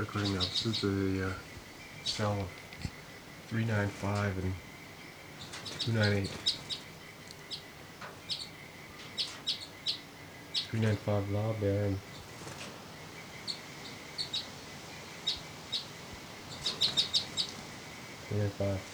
recording now. This is the cell of 395 and 298. 395 loud there and 395.